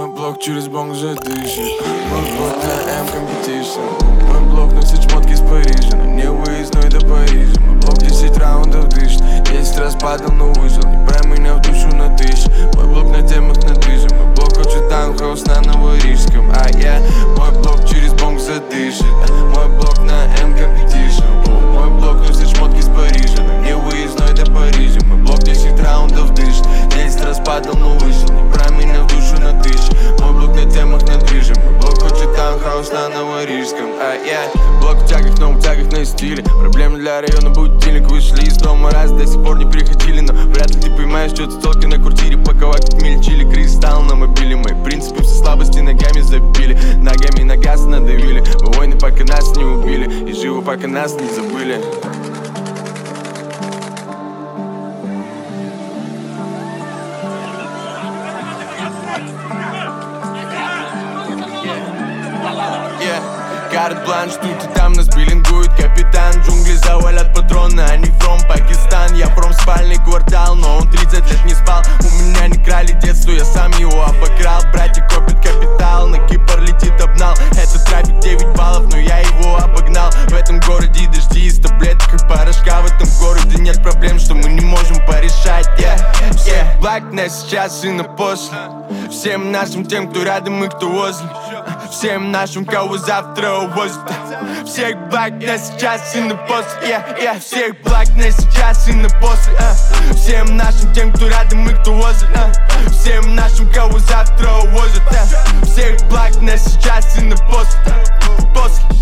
Мой блок через бонг уже дышит. Мой блок на M-Competition. Мой блок носит шмотки из Парижа, но не выездной до Парижа. Мой блок 10 раундов дышит, 10 раз падал, но выжил. Не брай меня в душу на тысячу. Мой блок на темах на движем. Мой блок хочет таунхаус на Новорижском. Мой блок через бонг задышит. Мой блок на M-Competition. Мой блок носит шмотки из Парижа, но не выездной до Парижа. Мой блок 10 раундов дышит, 10 раз падал, но выжил. Не брай меня в душу на тысячу. Мой блок на темах на движем. Мой блок хочет таунхаус на Новорижском. Блок в тягах, но в тягах на стиле. Проблемы для района, будильник. Вышли из дома раз, до сих пор не приходили. Но вряд ли ты поймаешь, что столки на квартире. Паковать как мельчили, кристалл на мобиле. Мои принципы все слабости ногами забили. Ногами на газ надавили. Мы войны, пока нас не убили. И живы, пока нас не забыли. Карт-бланш, тут и там нас биллингует капитан. Джунгли завалят патроны, они from Пакистан. Я from спальный квартал, но он 30 лет не спал. У меня не крали детство, я сам его обокрал. Братья копят капитал, на Кипр летит обнал. Это трафик 9 баллов, но я его обогнал. В этом городе дожди из таблеток и порошка. В этом городе нет проблем, что мы не можем порешать. Black на сейчас и на после. Всем нашим тем, кто рядом и кто возле. Всем нашим, кого завтра увозят. Всех black на сейчас и на после. Всех black на сейчас и на после. Всем нашим тем, кто рядом и кто возле. Всем нашим, кого завтра увозят. Всех black на сейчас и на после.